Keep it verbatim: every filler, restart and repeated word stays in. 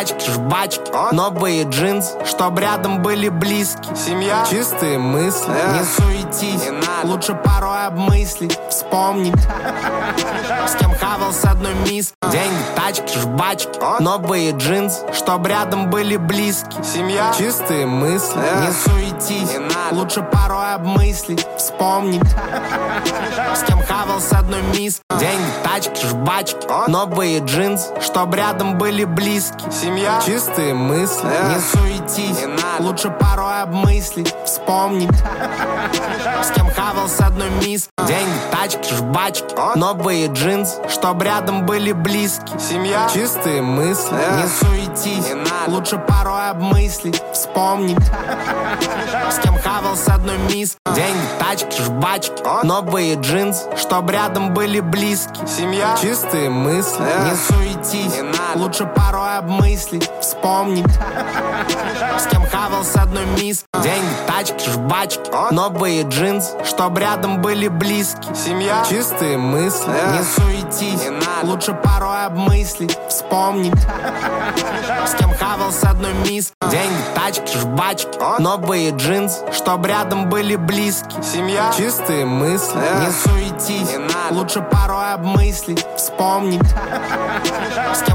тачки, жбачки, новые джинсы, чтоб рядом были близкие. Семья, чистые мысли, не суетись, лучше порой обмыслить, вспомнить, с кем хавал с одной миски. Деньги, тачки, жбачки, новые джинсы, чтоб рядом были близкие. Семья, чистые мысли, не суетись, лучше порой обмыслить, вспомнить, с кем хавал с одной миски. Деньги, тачки, жбачки, новые джинсы, чтоб рядом были близкие. Семья, чистые мысли, не суетись, лучше порой обмыслить, вспомнить, с кем хавал с одной миски. Деньги, тачки, жбачки, новые джинсы, чтоб рядом были близкие. Семья, чистые мысли, не суетись, лучше порой обмыслить, вспомнить, с кем хавал с одной миски. Деньги, тачки, жбачки, новые джинсы, чтоб рядом были близкие. Семья, чистые мысли, не суетись, лучше порой обмыслить, вспомнить, с кем хавал с одной миски. Деньги, тачки, жбачки, новые джинсы, чтоб рядом были близкие. Семья, чистые мысли, не суетись, лучше порой обмыслить, вспомнить, с кем хавал с одной миски. Деньги, тачки, жбачки, новые джинсы, чтоб рядом были близкие. Семья, чистые мысли, не суетись, лучше порой обмыслить, вспомнить, с кем